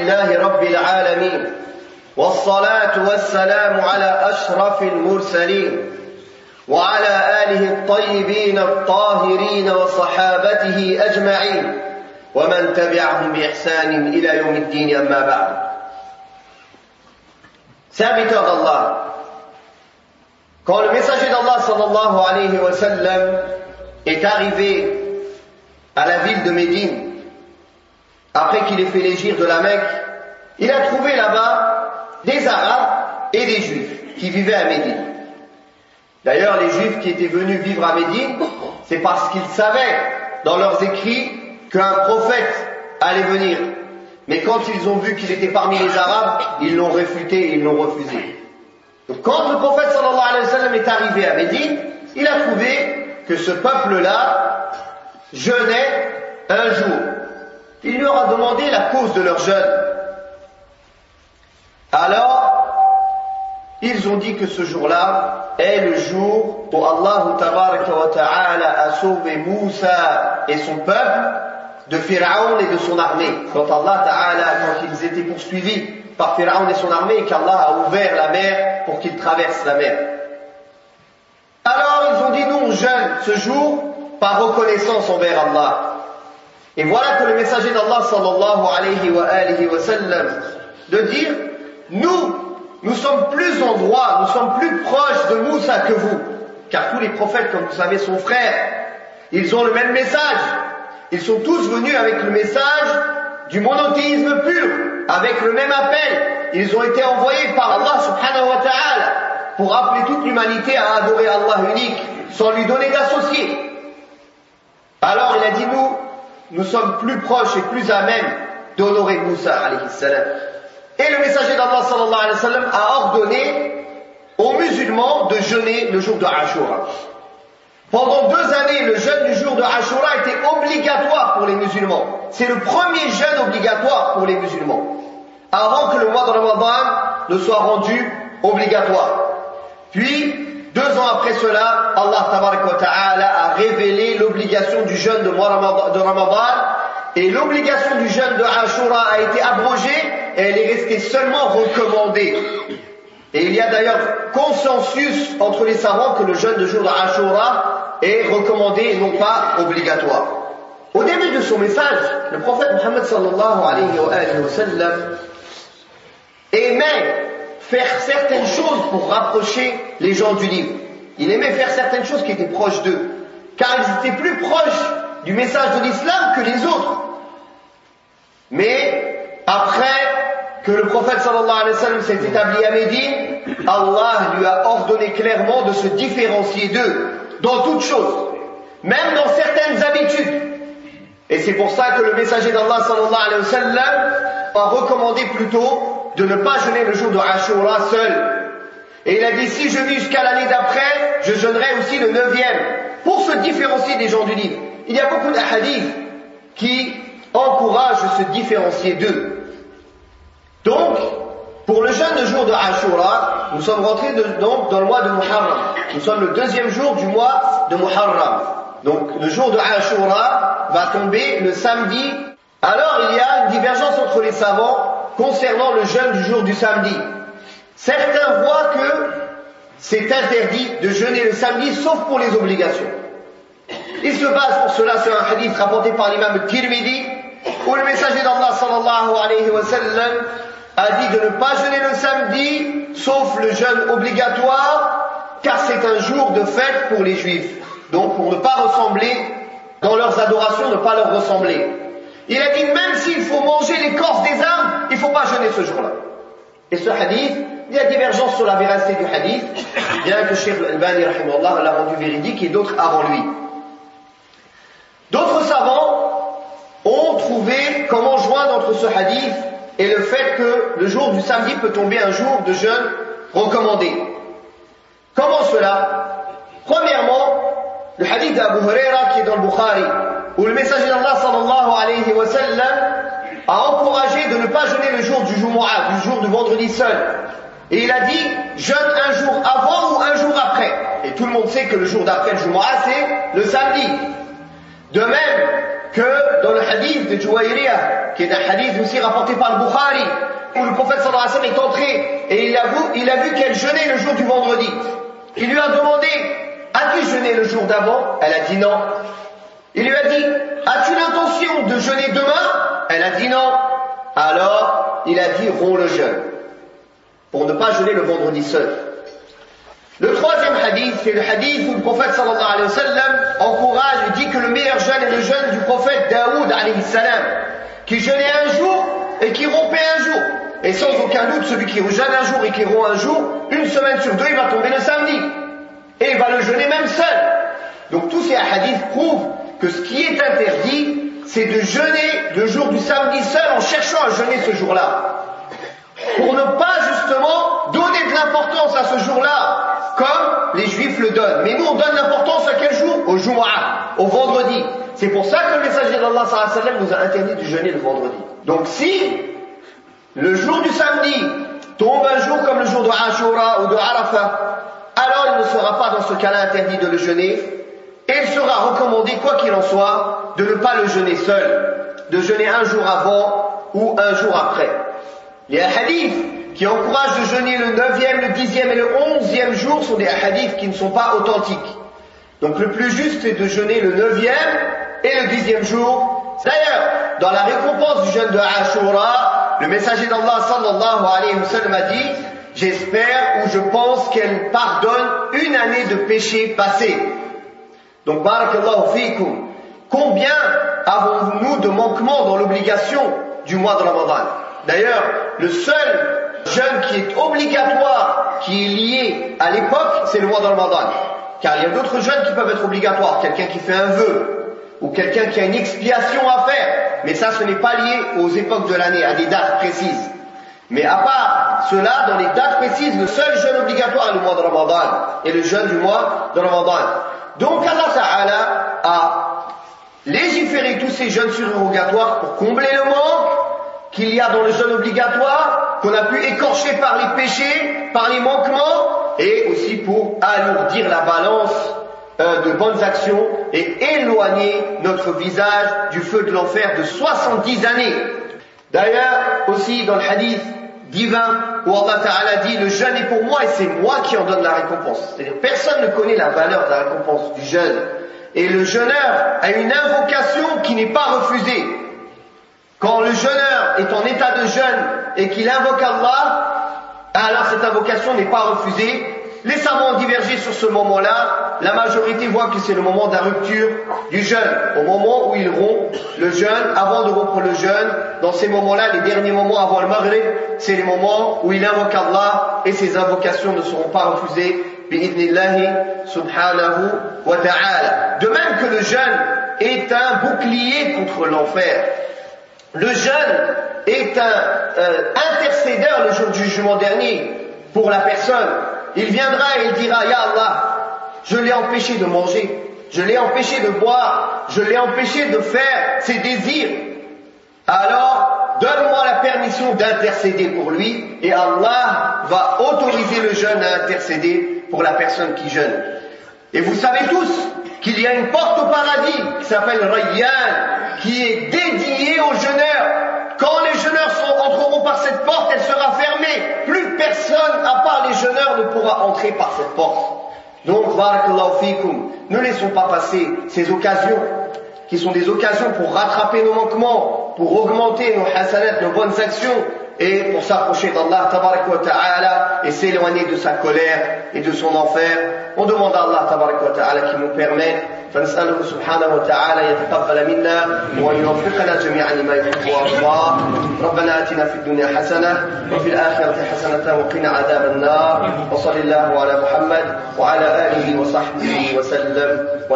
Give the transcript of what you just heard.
لله رب العالمين والصلاة والسلام على أشرف المرسلين وعلى آله الطيبين الطاهرين وصحابته أجمعين ومن تبعهم بإحسان إلى يوم الدين أما بعد. Serviteurs d'Allah, quand le messager d'Allah sallallahu alayhi wa sallam est arrivé à la ville de Médine, après qu'il ait fait l'hégire de la Mecque, il a trouvé là-bas des Arabes et des Juifs qui vivaient à Médine. D'ailleurs, les Juifs qui étaient venus vivre à Médine, c'est parce qu'ils savaient dans leurs écrits qu'un prophète allait venir. Mais quand ils ont vu qu'il était parmi les Arabes, ils l'ont réfuté et ils l'ont refusé. Donc quand le prophète sallallahu alayhi wa sallam est arrivé à Médine, il a trouvé que ce peuple-là jeûnait un jour. Il leur a demandé la cause de leur jeûne. Alors, ils ont dit que ce jour-là est le jour où Allah tabaraka wa ta'ala a sauvé Moussa et son peuple de Pharaon et de son armée. Quand Allah ta'ala, quand ils étaient poursuivis par Pharaon et son armée et qu'Allah a ouvert la mer pour qu'ils traversent la mer. Alors ils ont dit, nous on jeûne ce jour par reconnaissance envers Allah. Et voilà que le messager d'Allah sallallahu alayhi wa sallam de dire, nous sommes plus en droit, nous sommes plus proches de Moussa que vous. Car tous les prophètes, comme vous savez, sont frères. Ils ont le même message. Ils sont tous venus avec le message du monothéisme pur, avec le même appel. Ils ont été envoyés par Allah subhanahu wa ta'ala pour appeler toute l'humanité à adorer Allah unique, sans lui donner d'associés. Alors il a dit, nous sommes plus proches et plus à même d'honorer Moussa alayhi salam. Et le messager d'Allah sallallahu alayhi wa sallam a ordonné aux musulmans de jeûner le jour de Ashura. Pendant 2 années, le jeûne du jour de Ashura était obligatoire pour les musulmans. C'est le premier jeûne obligatoire pour les musulmans, avant que le mois de Ramadan ne soit rendu obligatoire. Puis, 2 ans après cela, Allah tabaraka wa ta'ala a révélé l'obligation du jeûne de Ramadan, et l'obligation du jeûne de Ashura a été abrogée, et elle est restée seulement recommandée. Et il y a d'ailleurs consensus entre les savants que le jeûne de jour de Ashura est recommandé et non pas obligatoire. Au début de son message, le prophète Muhammad sallallahu alayhi wa sallam aimait faire certaines choses pour rapprocher les gens du livre. Il aimait faire certaines choses qui étaient proches d'eux, car ils étaient plus proches du message de l'islam que les autres. Mais après que le prophète sallallahu alayhi wa sallam s'est établi à Médine, Allah lui a ordonné clairement de se différencier d'eux dans toutes choses, même dans certaines habitudes. Et c'est pour ça que le messager d'Allah sallallahu alayhi wa sallam a recommandé plutôt de ne pas jeûner le jour de Ashura seul. Et il a dit, si je vis jusqu'à l'année d'après, je jeûnerai aussi le 9e, pour se différencier des gens du livre. Il y a beaucoup de hadiths qui encouragent de se différencier d'eux. Donc, pour le jeûne de jour de Ashura, nous sommes rentrés donc dans le mois de Muharram. Nous sommes le 2e jour du mois de Muharram. Donc, le jour de Ashura va tomber le samedi. Alors, il y a une divergence entre les savants concernant le jeûne du jour du samedi. Certains voient que c'est interdit de jeûner le samedi, sauf pour les obligations. Ils se basent pour cela sur un hadith rapporté par l'imam Tirmidhi, où le messager d'Allah sallallahu alayhi wa sallam a dit de ne pas jeûner le samedi, sauf le jeûne obligatoire, car c'est un jour de fête pour les juifs. Donc pour ne pas ressembler, dans leurs adorations, ne pas leur ressembler. Il a dit, même s'il faut manger l'écorce des arbres, il ne faut pas jeûner ce jour-là. Et ce hadith, il y a divergence sur la véracité du hadith, bien que Cheikh Al-Albani rahimahullah l'a rendu véridique et d'autres avant lui. D'autres savants ont trouvé comment joindre entre ce hadith et le fait que le jour du samedi peut tomber un jour de jeûne recommandé. Comment cela? Premièrement, le hadith d'Abu Huraira qui est dans le Bukhari, où le messager d'Allah sallallahu alayhi wa sallam a encouragé de ne pas jeûner le jour du Jumu'ah, du jour du vendredi seul. Et il a dit, jeûne un jour avant ou un jour après. Et tout le monde sait que le jour d'après le Jumu'ah, c'est le samedi. De même, que dans le hadith de Juwayriya, qui est un hadith aussi rapporté par le Bukhari, où le prophète sallallahu alayhi wa sallam est entré et il a vu qu'elle jeûnait le jour du vendredi. Il lui a demandé, as-tu jeûné le jour d'avant? Elle a dit non. Il lui a dit, as-tu l'intention de jeûner demain? Elle a dit non. Alors, il a dit, romps le jeûne, pour ne pas jeûner le vendredi seul. Le troisième hadith, c'est le hadith où le prophète sallallahu alayhi wa sallam encourage et dit que le meilleur jeûne est le jeûne du prophète Daoud alayhi salam, qui jeûnait un jour et qui rompait un jour. Et sans aucun doute, celui qui jeûne un jour et qui rompt un jour, une semaine sur deux, il va tomber le samedi. Et il va le jeûner même seul. Donc tous ces hadiths prouvent que ce qui est interdit, c'est de jeûner le jour du samedi seul en cherchant à jeûner ce jour-là. Pour ne pas justement donner de l'importance à ce jour-là, comme les juifs le donnent. Mais nous, on donne l'importance à quel jour? Au Jumu'ah, au vendredi. C'est pour ça que le messager d'Allah sallallahu alayhi wa sallam nous a interdit de jeûner le vendredi. Donc si le jour du samedi tombe un jour comme le jour de Ashura ou de Arafah, alors il ne sera pas dans ce cas-là interdit de le jeûner, et il sera recommandé, quoi qu'il en soit, de ne pas le jeûner seul, de jeûner un jour avant ou un jour après. Les hadiths qui encouragent de jeûner le 9e, le 10e et le 11e jour sont des hadiths qui ne sont pas authentiques. Donc le plus juste c'est de jeûner le 9e et le 10e jour. D'ailleurs, dans la récompense du jeûne de Ashura, le messager d'Allah sallallahu alayhi wa sallam a dit, j'espère ou je pense qu'elle pardonne une année de péché passé. Donc barakallahu fikum, combien avons-nous de manquements dans l'obligation du mois de Ramadan? D'ailleurs, le seul jeûne qui est obligatoire, qui est lié à l'époque, c'est le mois de Ramadan. Car il y a d'autres jeûnes qui peuvent être obligatoires, quelqu'un qui fait un vœu, ou quelqu'un qui a une expiation à faire, mais ça ce n'est pas lié aux époques de l'année, à des dates précises. Mais à part cela, dans les dates précises, le seul jeûne obligatoire est le mois de Ramadan, et le jeûne du mois de Ramadan. Donc Allah Ta'ala a légiféré tous ces jeûnes surérogatoires pour combler le manque qu'il y a dans le jeûne obligatoire, qu'on a pu écorcher par les péchés, par les manquements, et aussi pour alourdir la balance de bonnes actions et éloigner notre visage du feu de l'enfer de 70 années. D'ailleurs, aussi dans le hadith divin où Allah Ta'ala dit, le jeûne est pour moi et c'est moi qui en donne la récompense. C'est-à-dire personne ne connaît la valeur de la récompense du jeûne. Et le jeûneur a une invocation qui n'est pas refusée. Quand le jeûneur est en état de jeûne et qu'il invoque Allah, alors cette invocation n'est pas refusée. Les savants ont divergé sur ce moment-là. La majorité voit que c'est le moment de la rupture du jeûne. Au moment où il rompt le jeûne, avant de rompre le jeûne, dans ces moments-là, les derniers moments avant le Maghrib, c'est les moments où il invoque Allah et ses invocations ne seront pas refusées. Bi'idnillahi subhanahu wa ta'ala. De même que le jeûne est un bouclier contre l'enfer. Le jeûne est un intercédeur le jour du jugement dernier pour la personne. Il viendra et il dira, Ya Allah, je l'ai empêché de manger, je l'ai empêché de boire, je l'ai empêché de faire ses désirs. Alors, donne-moi la permission d'intercéder pour lui et Allah va autoriser le jeûne à intercéder pour la personne qui jeûne. Et vous savez tous qu'il y a une porte au paradis qui s'appelle Rayyan, qui est dédiée aux jeûneurs. Quand les jeûneurs entreront par cette porte, elle sera fermée. Plus personne, à part les jeûneurs, ne pourra entrer par cette porte. Donc, barakallahu fikum, ne laissons pas passer ces occasions, qui sont des occasions pour rattraper nos manquements, pour augmenter nos hasanat, nos bonnes actions, et pour s'approcher d'Allah tabarak wa ta'ala et s'éloigner de sa colère et de son enfer. On demande à Allah tabarak wa ta'ala qu'il nous permette, فنسأله سبحانه وتعالى يتقبل منا وأن يوفقنا جميعا لما يحب ويرضى. ربنا آتنا في الدنيا حسنة وفي الآخرة حسنة وقنا عذاب النار. وصل الله على محمد وعلى آله وصحبه وسلم.